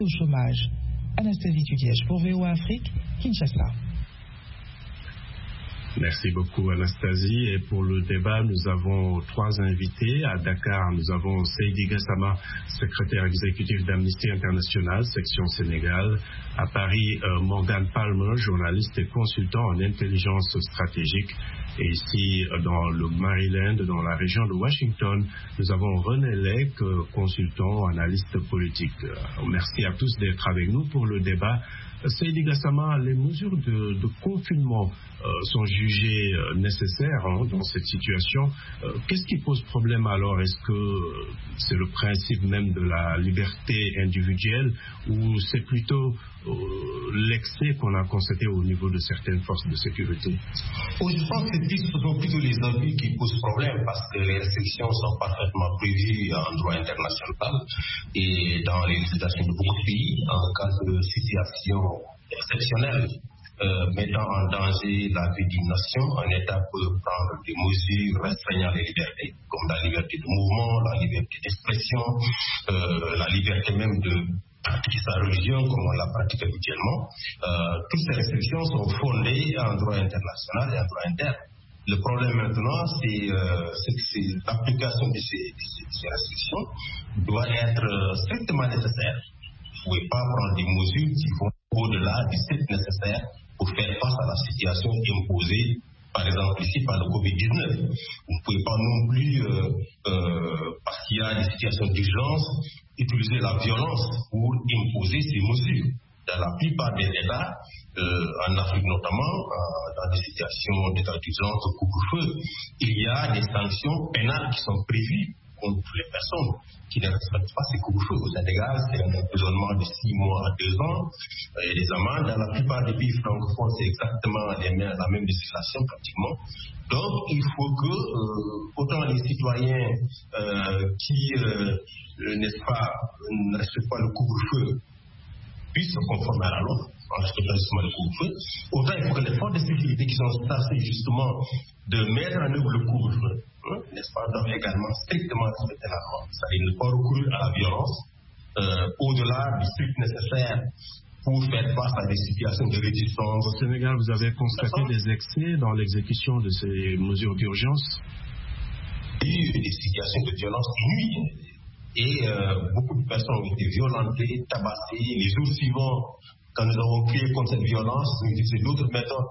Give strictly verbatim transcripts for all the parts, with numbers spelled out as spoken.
au chômage. Anastasie Tudiège pour V O A Afrique, Kinshasa. Merci beaucoup Anastasie. Et pour le débat, nous avons trois invités. À Dakar, nous avons Seydi Gassama, secrétaire exécutif d'Amnesty International, section Sénégal. À Paris, euh, Morgan Palmer, journaliste et consultant en intelligence stratégique. Et ici, dans le Maryland, dans la région de Washington, nous avons René Lec, consultant, analyste politique. Merci à tous d'être avec nous pour le débat. Seydi Gassama, les mesures de, de confinement euh, sont jugées euh, nécessaires hein, dans cette situation. Euh, qu'est-ce qui pose problème alors? Est-ce que euh, c'est le principe même de la liberté individuelle ou c'est plutôt euh, l'excès qu'on a constaté au niveau de certaines forces de sécurité? Oh, je pense que ce sont plutôt les abus qui posent problème parce que les restrictions sont parfaitement prévues en droit international et dans les législations de beaucoup de pays en cas de situation exceptionnelle euh, mettant en danger la vie d'une nation. Un État peut prendre des mesures restreignant les libertés, comme la liberté de mouvement, la liberté d'expression, euh, la liberté même de pratiquer sa religion comme on la pratique habituellement. Euh, toutes ces restrictions sont fondées en droit international et en droit interne. Le problème maintenant, c'est euh, que l'application de ces, de ces restrictions doit être strictement nécessaire. Vous ne pouvez pas prendre des mesures qui vont au-delà du strict nécessaire pour faire face à la situation imposée, par exemple ici par le covid dix-neuf. Vous ne pouvez pas non plus, euh, euh, parce qu'il y a des situations d'urgence, utiliser la violence pour imposer ces mesures. Dans la plupart des États, euh, en Afrique notamment, euh, dans des situations d'état d'urgence au couvre-feu, il y a des sanctions pénales qui sont prévues contre les personnes qui ne respectent pas ces couvre-feux. Au Sénégal, c'est un emprisonnement de six mois à deux ans et des amendes. Dans la plupart des pays francophones, c'est exactement les mêmes, la même législation pratiquement. Donc, il faut que euh, autant les citoyens euh, qui, euh, n'est-ce pas, ne respectent pas le couvre-feu puissent se conformer à la loi en respectant justement le couvre-feu, autant il faut que les forces de sécurité qui sont chargées justement de mettre en œuvre le couvre-feu, hein, n'est-ce pas, doivent également strictement respecter la loi. C'est-à-dire ne pas recourir à la violence euh, au-delà du strict nécessaire pour faire face à des situations de résistance. Au Sénégal, vous avez constaté des excès dans l'exécution de ces mesures d'urgence? Il y a eu des situations de violence inouïes. Et euh, beaucoup de personnes ont été violentées, tabassées. Les jours suivants, quand nous avons crié contre cette violence, nous utilisions d'autres méthodes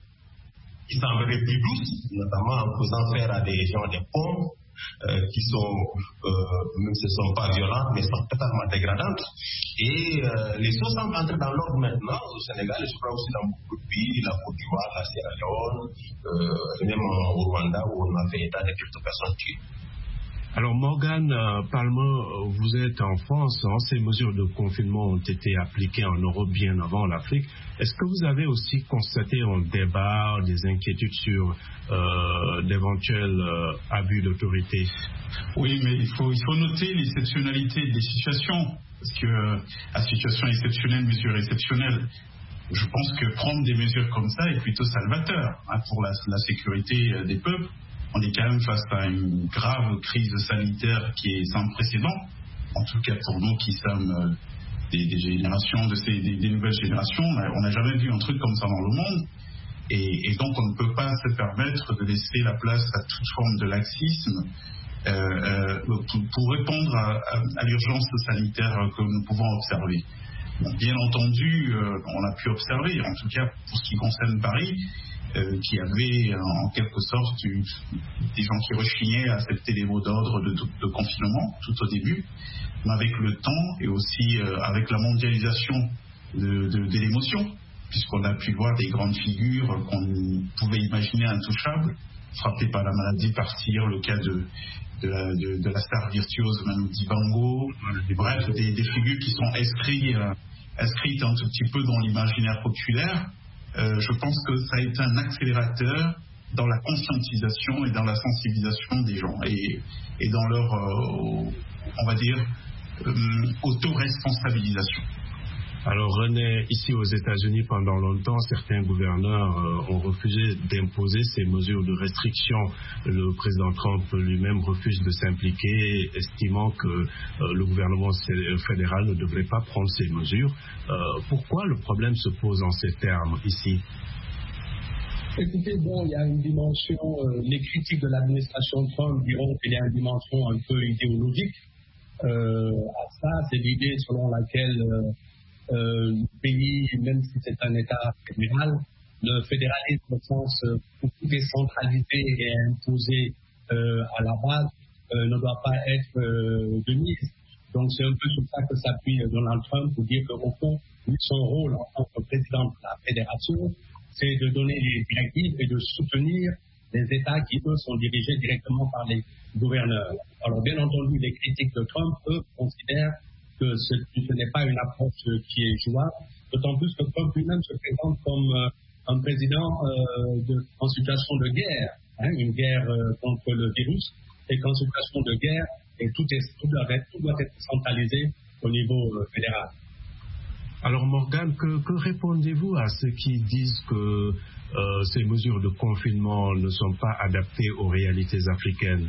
qui sembleraient plus douces, notamment en faisant faire à des gens des pompes euh, qui sont, euh, même si elles ne sont pas violentes, mais sont totalement dégradantes. Et euh, les choses semblent entrer dans l'ordre maintenant au Sénégal, et je crois aussi dans beaucoup de pays, la Côte d'Ivoire, la Sierra Leone, euh, même au Rwanda où on a fait état de quelques personnes tuées. Alors Morgan euh, Palmer, vous êtes en France, hein, ces mesures de confinement ont été appliquées en Europe bien avant l'Afrique. Est-ce que vous avez aussi constaté un débat, des inquiétudes sur euh, d'éventuels euh, abus d'autorité? Oui, mais il faut, il faut noter l'exceptionnalité des situations, parce que euh, à situation exceptionnelle, mesure exceptionnelle. Je pense que prendre des mesures comme ça est plutôt salvateur hein, pour la, la sécurité euh, des peuples. On est quand même face à une grave crise sanitaire qui est sans précédent, en tout cas pour nous qui sommes des, des générations, de ces, des, des nouvelles générations. On n'a jamais vu un truc comme ça dans le monde. Et, et donc on ne peut pas se permettre de laisser la place à toute forme de laxisme euh, euh, pour, pour répondre à, à, à l'urgence sanitaire que nous pouvons observer. Bon, bien entendu, euh, on a pu observer, en tout cas pour ce qui concerne Paris, Euh, qui avait en quelque sorte eu, des gens qui rechignaient à accepter les mots d'ordre de, de, de confinement tout au début, mais avec le temps et aussi euh, avec la mondialisation de, de, de l'émotion, puisqu'on a pu voir des grandes figures qu'on pouvait imaginer intouchables, frappées par la maladie, partir, le cas de, de, la, de, de la star virtuose Manu Dibango, bref, des, des figures qui sont inscrites, euh, inscrites un tout petit peu dans l'imaginaire populaire. Euh, je pense que ça a été un accélérateur dans la conscientisation et dans la sensibilisation des gens et, et dans leur, euh, on va dire, euh, auto-responsabilisation. Alors René, ici aux États-Unis, pendant longtemps, certains gouverneurs euh, ont refusé d'imposer ces mesures de restriction. Le président Trump lui-même refuse de s'impliquer, estimant que euh, le gouvernement fédéral ne devrait pas prendre ces mesures. Euh, pourquoi le problème se pose en ces termes ici? Écoutez, bon, il y a une dimension, euh, les critiques de l'administration Trump diront qu'il y a une dimension un peu idéologique euh, à ça. C'est l'idée selon laquelle euh, euh, le pays, même si c'est un État fédéral, le fédéralisme au sens euh, où tout est centralisé et imposé euh, à la base euh, ne doit pas être euh, de mise. Donc c'est un peu sur ça que s'appuie Donald Trump pour dire qu'au fond, lui, son rôle en tant que président de la fédération, c'est de donner les directives et de soutenir les États qui, eux, sont dirigés directement par les gouverneurs. Alors, bien entendu, les critiques de Trump, eux, considèrent que ce, ce n'est pas une approche qui est jouable, d'autant plus que Trump lui-même se présente comme euh, un président euh, de, en situation de guerre, hein, une guerre euh, contre le virus, et qu'en situation de guerre, et tout, est, tout, doit, être, tout doit être centralisé au niveau euh, fédéral. Alors Morgane, que, que répondez-vous à ceux qui disent que euh, ces mesures de confinement ne sont pas adaptées aux réalités africaines?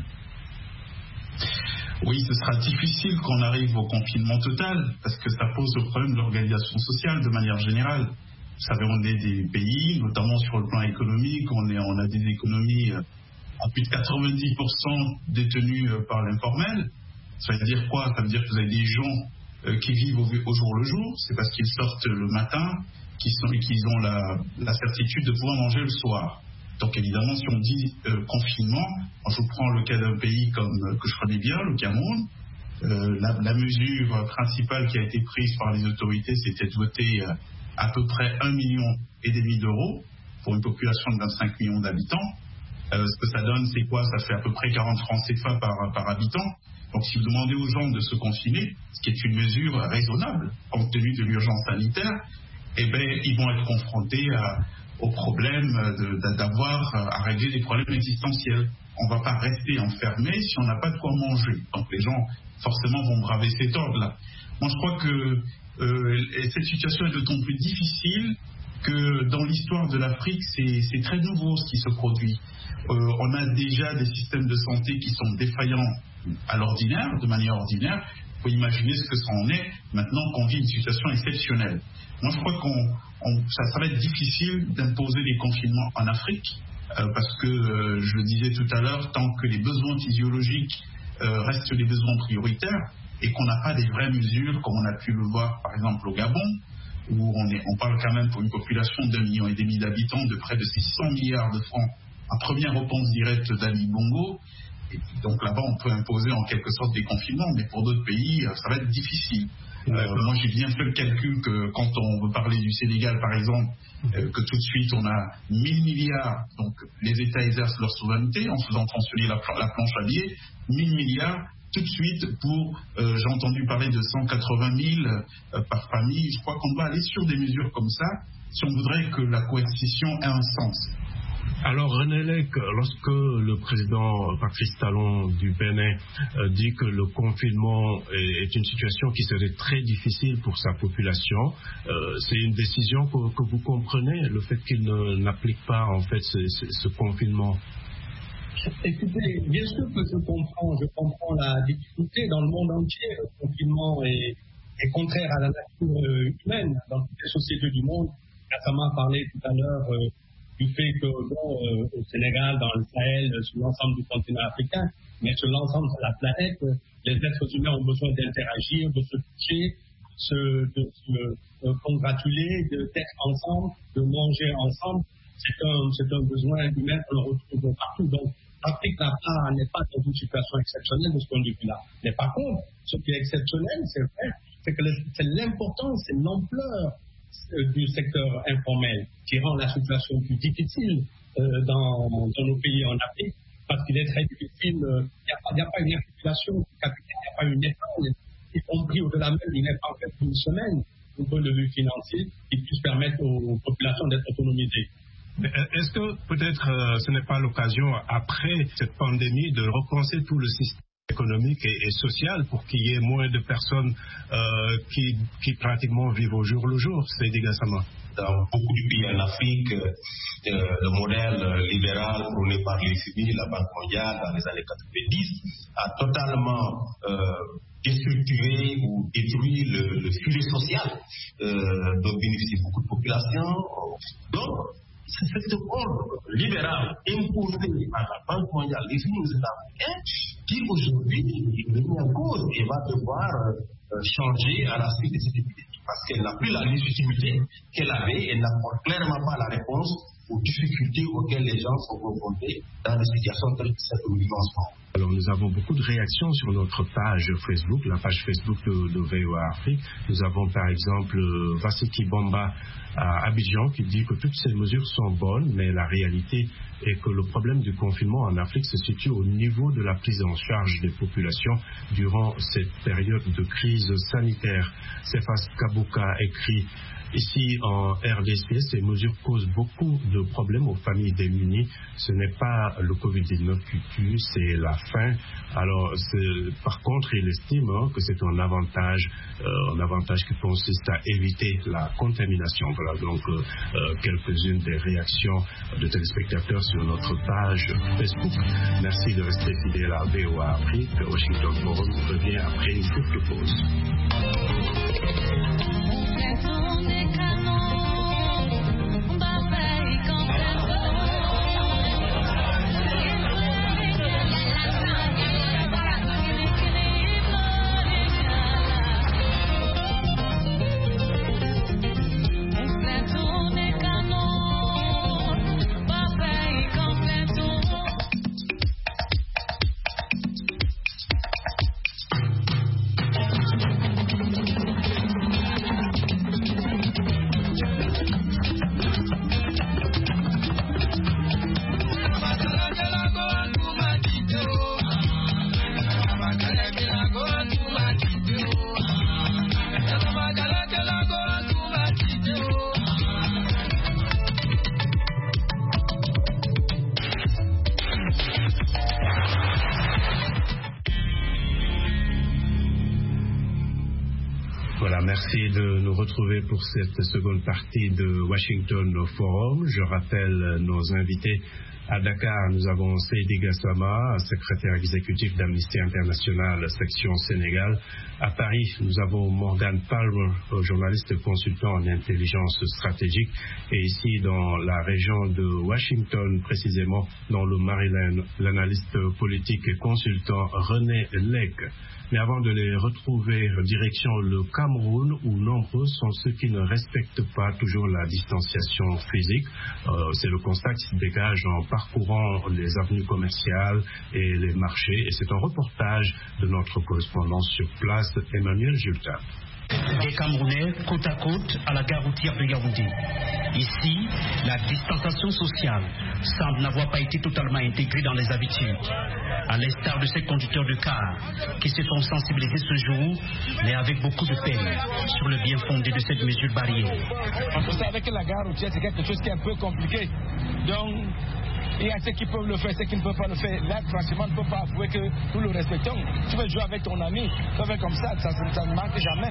Oui, ce sera difficile qu'on arrive au confinement total, parce que ça pose le problème de l'organisation sociale de manière générale. Vous savez, on est des pays, notamment sur le plan économique, on, est, on a des économies à plus de quatre-vingt-dix pour cent détenues par l'informel. Ça veut dire quoi? Ça veut dire que vous avez des gens qui vivent au, au jour le jour, c'est parce qu'ils sortent le matin qu'ils qu'ils ont la, la certitude de pouvoir manger le soir. Donc évidemment, si on dit euh, confinement, je prends le cas d'un pays comme euh, que je connais bien, le Cameroun, euh, la, la mesure principale qui a été prise par les autorités, c'était de voter euh, à peu près un million et demi d'euros pour une population de vingt-cinq millions d'habitants. Euh, ce que ça donne, c'est quoi? Ça fait à peu près quarante francs C F A par, par habitant. Donc si vous demandez aux gens de se confiner, ce qui est une mesure raisonnable compte tenu de l'urgence sanitaire, eh bien, ils vont être confrontés à, au problème de, d'avoir à régler des problèmes existentiels. On ne va pas rester enfermé si on n'a pas de quoi manger. Donc les gens forcément vont braver cet ordre-là. Moi je crois que euh, cette situation est d'autant plus difficile que dans l'histoire de l'Afrique, c'est, c'est très nouveau ce qui se produit. Euh, on a déjà des systèmes de santé qui sont défaillants à l'ordinaire, de manière ordinaire. Il faut imaginer ce que ça en est maintenant qu'on vit une situation exceptionnelle. Moi, je crois qu'on on, ça, ça va être difficile d'imposer des confinements en Afrique, euh, parce que, euh, je le disais tout à l'heure, tant que les besoins physiologiques euh, restent les besoins prioritaires et qu'on n'a pas des vraies mesures, comme on a pu le voir par exemple au Gabon, où on, est, on parle quand même pour une population d'un million et demi d'habitants de près de six cents milliards de francs en première réponse directe d'Ali Bongo. Et donc là-bas, on peut imposer en quelque sorte des confinements, mais pour d'autres pays, ça va être difficile. Euh, moi, j'ai bien fait le calcul que quand on veut parler du Sénégal, par exemple, euh, que tout de suite, on a mille milliards, donc les États exercent leur souveraineté en faisant fonctionner la, la planche à billets, mille milliards tout de suite pour, euh, j'ai entendu parler de cent quatre-vingt mille euh, par famille. Je crois qu'on va aller sur des mesures comme ça si on voudrait que la coercition ait un sens. Alors René Lec, lorsque le président Patrice Talon du Bénin euh, dit que le confinement est, est une situation qui serait très difficile pour sa population, euh, c'est une décision que, que vous comprenez, le fait qu'il ne, n'applique pas en fait ce, ce, ce confinement? Écoutez, bien sûr que je comprends, je comprends la difficulté dans le monde entier. Le confinement est, est contraire à la nature humaine dans toutes les sociétés du monde. Gassama a parlé tout à l'heure euh, du fait que bon, euh, au Sénégal, dans le Sahel, sur l'ensemble du continent africain, mais sur l'ensemble de la planète, les êtres humains ont besoin d'interagir, de se toucher, se, de se euh, congratuler, de, d'être ensemble, de manger ensemble. C'est un, c'est un besoin humain qu'on retrouve partout. Donc, l'Afrique n'a pas, n'est pas dans une situation exceptionnelle de ce point de vue-là. Mais par contre, ce qui est exceptionnel, c'est vrai, c'est que le, c'est l'importance, c'est l'ampleur du secteur informel qui rend la situation plus difficile euh, dans, dans nos pays en Afrique, parce qu'il est très difficile, il euh, n'y a, a pas une articulation capitale, il n'y a pas une épargne, y compris au-delà même d'une épargne d'une semaine, du point de vue financier, qui puisse permettre aux populations d'être autonomisées. Est-ce que peut-être euh, ce n'est pas l'occasion, après cette pandémie, de repenser tout le système économique et, et social pour qu'il y ait moins de personnes euh, qui, qui pratiquement vivent au jour le jour. C'est Gassama. Dans beaucoup de pays en Afrique, euh, le modèle libéral prôné par les F M I, la Banque mondiale, dans les années quatre-vingt-dix, a totalement euh, déstructuré ou détruit le, le filet social euh, dont bénéficient beaucoup de populations. Donc, c'est cet ordre libéral imposé par la Banque mondiale, les F M I aux États-Unis, qui aujourd'hui est remis en cause et va devoir euh, changer à la suite de cette épidémie. Parce qu'elle n'a plus la légitimité qu'elle avait, elle n'apporte clairement pas la réponse aux difficultés auxquelles les gens sont confrontés dans des situations telles que celle que nous vivons en ce moment. Alors nous avons beaucoup de réactions sur notre page Facebook, la page Facebook de, de V O A Afrique. Nous avons par exemple Vassiki Bamba à Abidjan qui dit que toutes ces mesures sont bonnes, mais la réalité est que le problème du confinement en Afrique se situe au niveau de la prise en charge des populations durant cette période de crise sanitaire. Cephas Kabuka écrit: ici en R D C, ces mesures causent beaucoup de problèmes aux familles démunies. Ce n'est pas le covid dix-neuf qui tue, c'est la faim. Alors, par contre, il estime hein, que c'est un avantage, euh, un avantage qui consiste à éviter la contamination. Voilà donc euh, euh, quelques-unes des réactions de téléspectateurs sur notre page Facebook. Merci de rester fidèle à V O A Afrique. Washington Forum revient après une courte pause. Voilà, merci de nous retrouver pour cette seconde partie de Washington Forum. Je rappelle nos invités. À Dakar, nous avons Seydi Gassama, secrétaire exécutif d'Amnesty International, section Sénégal. À Paris, nous avons Morgan Palmer, journaliste et consultant en intelligence stratégique. Et ici, dans la région de Washington, précisément dans le Maryland, l'analyste politique et consultant René Lec. Mais avant de les retrouver, direction le Cameroun, où nombreux sont ceux qui ne respectent pas toujours la distanciation physique. Euh, c'est le constat qui se dégage en parcourant les avenues commerciales et les marchés. Et c'est un reportage de notre correspondant sur place, Emmanuel Julta. Des Camerounais côte à côte à la gare routière de Yaoundé. Ici, la distanciation sociale semble n'avoir pas été totalement intégrée dans les habitudes. À l'instar de ces conducteurs de car qui se font sensibiliser ce jour, mais avec beaucoup de peine, sur le bien fondé de cette mesure barrière. Vous savez que la gare routière, c'est quelque chose qui est un peu compliqué. Donc, il y a ceux qui peuvent le faire, ceux qui ne peuvent pas le faire. Là, franchement, on ne peut pas avouer que nous le respectons. Tu veux jouer avec ton ami, tu vas faire comme ça, ça, ça ne manque jamais.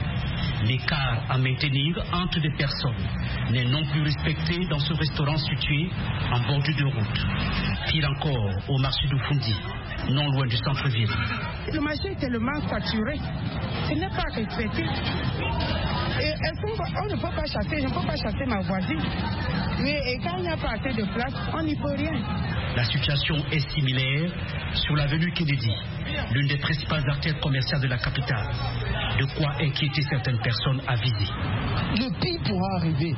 L'écart à maintenir entre des personnes n'est non plus respecté dans ce restaurant situé en bordure de route. Pire encore, au marché de Fundi, non loin du centre-ville. Le marché est tellement saturé, ce n'est pas respecté. Et, et on ne peut pas chasser, je ne peux pas chasser ma voisine. Et, et quand il n'y a pas assez de place, on n'y peut rien. La situation est similaire sur l'avenue Kennedy, l'une des principales artères commerciales de la capitale. De quoi inquiéter certaines personnes avisées. Le pire pourra arriver.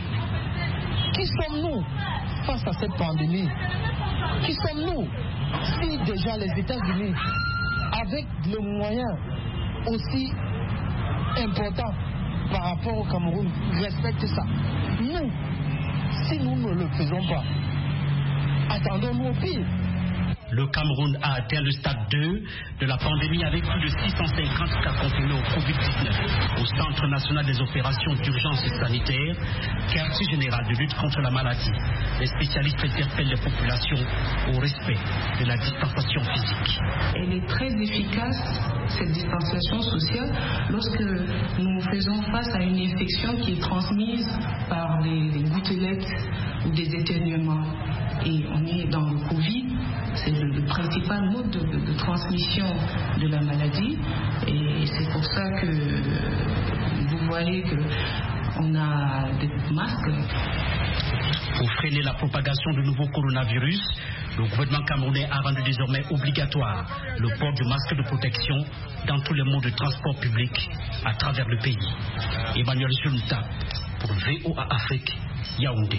Qui sommes-nous face à cette pandémie? Qui sommes-nous si déjà les États-Unis, avec les moyens aussi importants par rapport au Cameroun, respectent ça? Nous, si nous ne le faisons pas, attendons-nous au pire. Le Cameroun a atteint le stade deux de la pandémie avec plus de six cent cinquante cas confirmés au covid dix-neuf. Au Centre national des opérations d'urgence sanitaire, quartier général de lutte contre la maladie, les spécialistes interpellent les populations au respect de la distanciation physique. Elle est très efficace, cette distanciation sociale, lorsque nous faisons face à une infection qui est transmise par des, des gouttelettes ou des éternuements. Et on est dans le Covid, c'est le, le principal mode de, de, de transmission de la maladie. Et c'est pour ça que vous voyez qu'on a des masques. Pour freiner la propagation du nouveau coronavirus, le gouvernement camerounais a rendu désormais obligatoire le port du masque de protection dans tous les modes de transport public à travers le pays. Emmanuel Junta pour V O A Afrique, Yaoundé.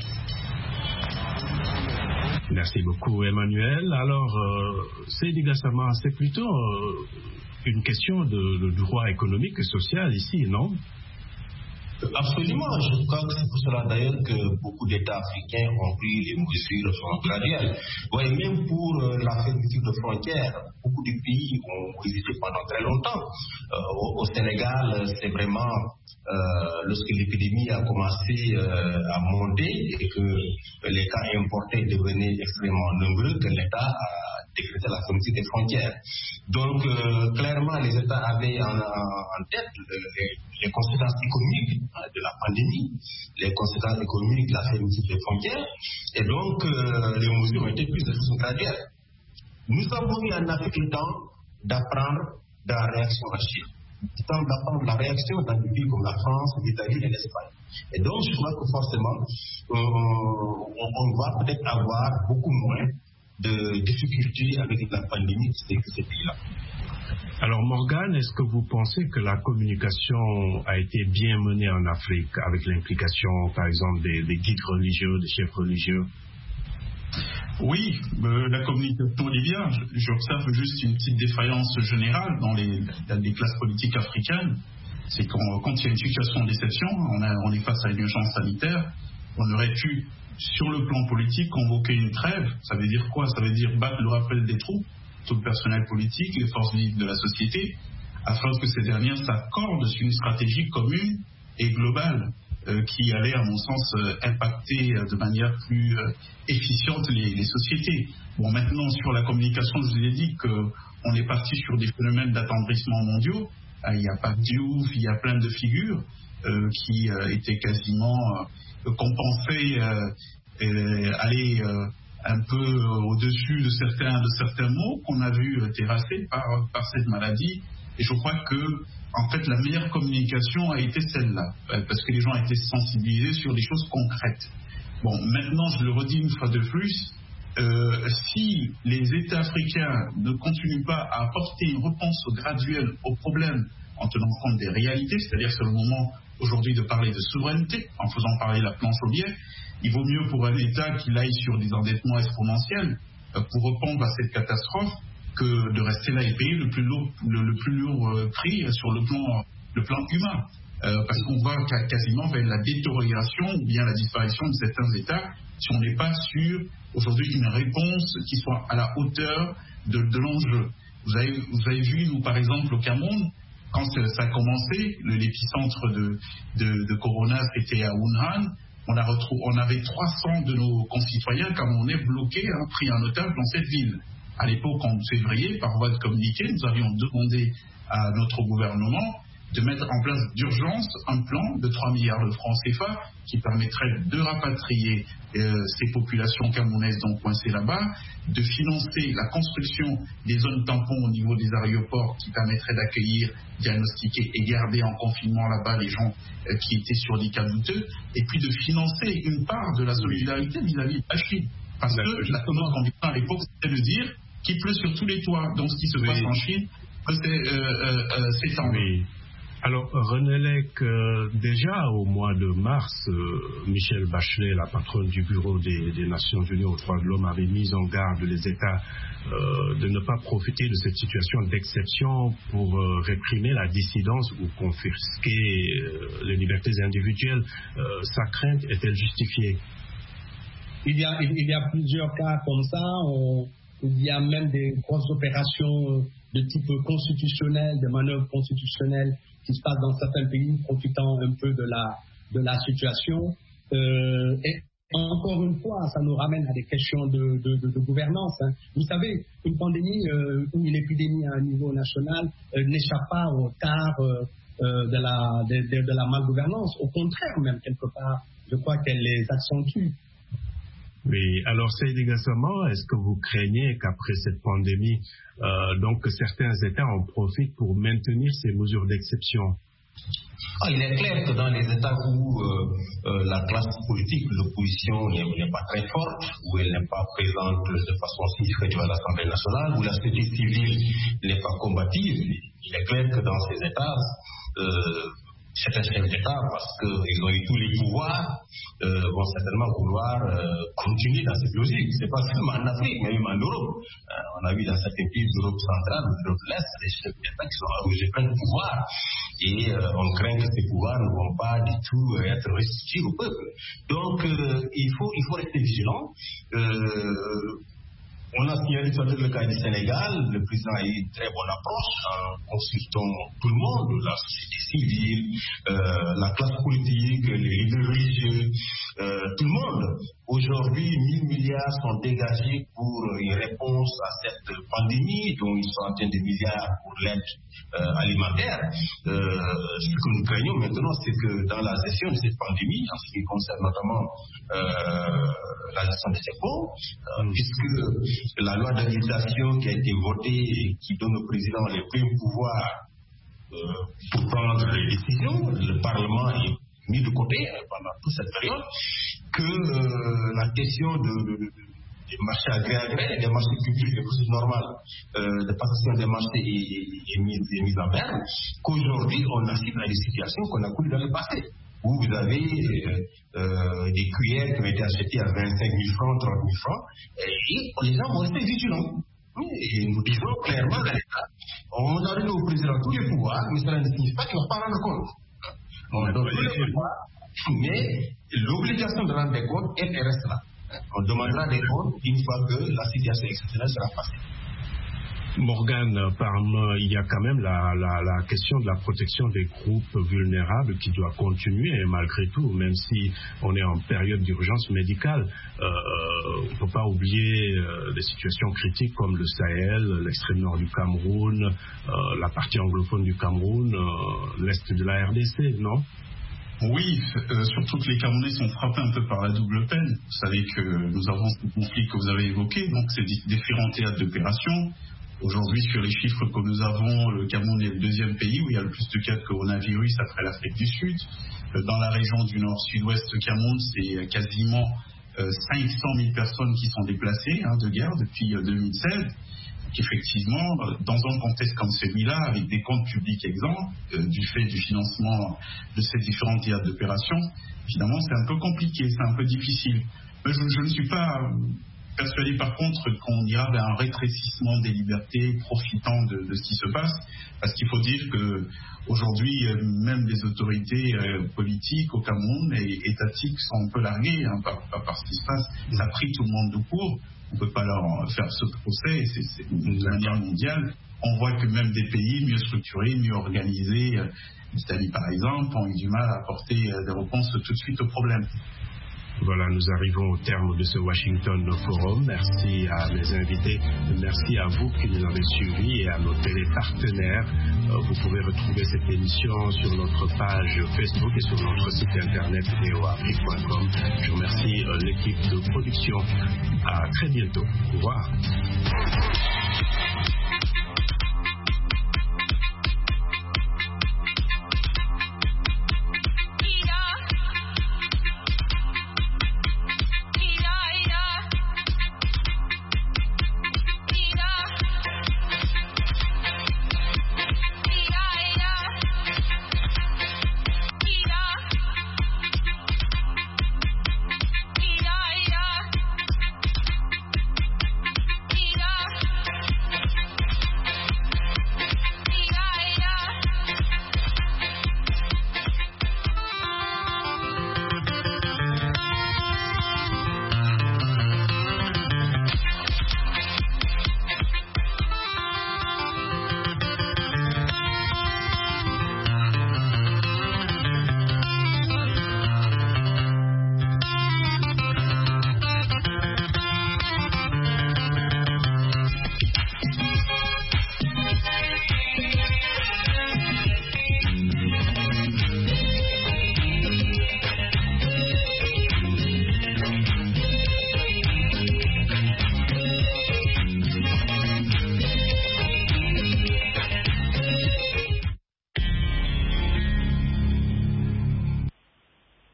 Merci beaucoup Emmanuel. Alors, euh, Seydi Gassama, c'est plutôt euh, une question de, de droit économique et social ici, non? Absolument, je crois que c'est pour cela d'ailleurs que beaucoup d'États africains ont pris les mesures graduelles. Ouais, même pour euh, la fermeture de frontières, beaucoup de pays ont hésité pendant très longtemps. Euh, au, au Sénégal, c'est vraiment euh, lorsque l'épidémie a commencé euh, à monter et que les cas importés devenaient extrêmement nombreux, que l'État a décrété la fermeture des frontières. Donc, euh, clairement, les États avaient en, en tête les, les conséquences économiques de la pandémie, les conséquences économiques de la fermeture des frontières, et donc euh, les mesures ont été prises de façon graduelle. Nous avons eu en Afrique le temps d'apprendre de la réaction en Chine, le temps d'apprendre la réaction dans des pays comme la France, l'Italie et l'Espagne. Et donc, je crois que forcément, euh, on, on va peut-être avoir beaucoup moins de difficultés avec la pandémie que ces pays-là. Alors Morgane, est-ce que vous pensez que la communication a été bien menée en Afrique avec l'implication par exemple des, des guides religieux, des chefs religieux? Oui, euh, la communication est bien. J'observe juste une petite défaillance générale dans les, dans les classes politiques africaines. C'est quand, quand il y a une situation d'exception, on, a, on est face à une urgence sanitaire, on aurait pu, sur le plan politique, convoquer une trêve. Ça veut dire quoi? Ça veut dire battre le rappel des troupes, tout le personnel politique, les forces vives de la société, afin que ces dernières s'accordent sur une stratégie commune et globale euh, qui allait, à mon sens, euh, impacter euh, de manière plus euh, efficiente les, les sociétés. Bon, maintenant, sur la communication, je vous ai dit qu'on est parti sur des phénomènes d'attendrissement mondiaux. Euh, il y a Pape Diouf, il y a plein de figures euh, qui euh, étaient quasiment euh, compensées, euh, euh, aller... Euh, un peu au-dessus de certains, de certains mots qu'on a vu terrassés par, par cette maladie. Et je crois que, en fait, la meilleure communication a été celle-là, parce que les gens étaient sensibilisés sur des choses concrètes. Bon, maintenant, je le redis une fois de plus, euh, si les États africains ne continuent pas à apporter une réponse graduelle aux problèmes en tenant compte des réalités, c'est-à-dire c'est le moment aujourd'hui de parler de souveraineté, en faisant parler la planche au biais, il vaut mieux pour un État qu'il aille sur des endettements exponentiels euh, pour répondre à cette catastrophe que de rester là et payer le plus lourd, le, le plus lourd euh, prix sur le plan, le plan humain. Euh, parce qu'on va quasiment vers la détérioration ou bien la disparition de certains États si on n'est pas sur aujourd'hui une réponse qui soit à la hauteur de, de l'enjeu. Vous avez, vous avez vu, nous par exemple au Cameroun, quand ça a commencé, l'épicentre de, de, de Corona c'était à Wuhan. On, a retrouvé, on avait trois cents de nos concitoyens camerounais bloqués, hein, pris en otage dans cette ville. À l'époque, en février, par voie de communiqué, nous avions demandé à notre gouvernement de mettre en place d'urgence un plan de trois milliards de francs C F A qui permettrait de rapatrier euh, ces populations camerounaises donc coincées là-bas, de financer la construction des zones tampons au niveau des aéroports qui permettraient d'accueillir, diagnostiquer et garder en confinement là-bas les gens euh, qui étaient sur des cas douteux, et puis de financer une part de la solidarité vis-à-vis de la Chine. Parce que la notre conviction à l'époque, c'était de dire qu'il pleut sur tous les toits. Donc ce qui se oui. passe en Chine peut s'étendre. Euh, euh, Alors, René Lec, euh, déjà au mois de mars, euh, Michelle Bachelet, la patronne du Bureau des, des Nations Unies aux droits de l'homme, avait mis en garde les États euh, de ne pas profiter de cette situation d'exception pour euh, réprimer la dissidence ou confisquer euh, les libertés individuelles. Euh, sa crainte est-elle justifiée? Il y a, il y a plusieurs cas comme ça. On, il y a même des grosses opérations de type constitutionnel, de manœuvres constitutionnelles qui se passent dans certains pays, profitant un peu de la, de la situation. Euh, et encore une fois, ça nous ramène à des questions de, de, de, de gouvernance. Hein. Vous savez, une pandémie euh, ou une épidémie à un niveau national euh, n'échappe pas au tard euh, euh, de, la, de, de, de la malgouvernance. Au contraire, même quelque part, je crois qu'elle les accentue. Oui, alors Seydi Gassama, est-ce que vous craignez qu'après cette pandémie, euh, donc certains États en profitent pour maintenir ces mesures d'exception? Ah, il est clair que dans les États où euh, euh, la classe politique, l'opposition n'est pas très forte, où elle n'est pas présente de façon significative à l'Assemblée nationale, où la société civile n'est pas combative, il est clair que dans ces États, euh, certains chefs d'État, parce qu'ils ont eu tous les pouvoirs, euh, vont certainement vouloir euh, continuer dans cette logique. Ce n'est pas seulement en Afrique, mais même en Europe. Euh, on a vu dans certains pays d'Europe centrale ou d'Europe de l'Est, des chefs d'État qui sont arrogés plein de pouvoirs. Et euh, on craint que ces pouvoirs ne vont pas du tout euh, être restitués au peuple. Donc, euh, il, faut, il faut rester vigilant. Euh, On a signalé le cas du Sénégal. Le président a eu une très bonne approche en consultant tout le monde, la société civile, euh, la classe politique, les leaders religieux, euh, tout le monde. Aujourd'hui, mille milliards sont dégagés pour une réponse à cette pandémie, dont une centaine de milliards pour l'aide euh, alimentaire. Euh, ce que nous craignons maintenant, c'est que dans la gestion de cette pandémie, en ce qui concerne notamment euh, la gestion des dépôts, euh, puisque la loi d'habilitation qui a été votée et qui donne au président les pleins pouvoirs euh, pour prendre les décisions, le Parlement est mis de côté pendant toute cette période, que euh, la question de, de, de, des marchés agréés, des marchés publics, des processus normales euh, de passation des marchés est, est, est, mise, est mise en berne, qu'aujourd'hui on assiste à des situations qu'on a connues dans le passé, où vous avez euh, euh, des cuillères qui ont été achetées à vingt-cinq mille francs, trente mille francs, et les gens vont rester vigilants. Et nous disons clairement à l'État, on a donné au président tous les pouvoirs, mais cela ne signifie pas qu'il ne va pas rendre compte. On donne tous les pouvoirs, mais l'obligation de rendre des comptes, elle, elle reste là. On demandera des comptes une fois que la situation exceptionnelle sera passée. Morgane, Parme, il y a quand même la, la, la question de la protection des groupes vulnérables qui doit continuer malgré tout, même si on est en période d'urgence médicale. Euh, on ne peut pas oublier euh, des situations critiques comme le Sahel, l'extrême nord du Cameroun, euh, la partie anglophone du Cameroun, euh, l'est de la R D C, non? Oui, euh, surtout que les Camerounais sont frappés un peu par la double peine. Vous savez que nous avons ce conflit que vous avez évoqué, donc c'est différents théâtres d'opération. Aujourd'hui, sur les chiffres que nous avons, le Cameroun est le deuxième pays où il y a le plus de cas de coronavirus après l'Afrique du Sud. Dans la région du nord-sud-ouest du Cameroun, c'est quasiment euh, cinq cent mille personnes qui sont déplacées hein, de guerre depuis euh, deux mille seize. Donc effectivement, dans un contexte comme celui-là, avec des comptes publics exempts, euh, du fait du financement de ces différents théâtres d'opération, évidemment, c'est un peu compliqué, c'est un peu difficile. Mais je, je ne suis pas... Euh, persuadé par contre qu'on ira vers un rétrécissement des libertés profitant de, de ce qui se passe, parce qu'il faut dire que aujourd'hui même les autorités euh, politiques au Cameroun et étatiques sont un peu larguées hein, par, par, par ce qui se passe. Ça a pris tout le monde de court, on ne peut pas leur faire ce procès, c'est, c'est une manière mondiale. On voit que même des pays mieux structurés, mieux organisés, euh, l'Italie par exemple, ont eu du mal à apporter euh, des réponses tout de suite aux problèmes. Voilà, nous arrivons au terme de ce Washington Forum. Merci à mes invités, merci à vous qui nous avez suivis et à nos télépartenaires. Vous pouvez retrouver cette émission sur notre page Facebook et sur notre site internet v o afrique point com. Je remercie l'équipe de production. À très bientôt. Au revoir.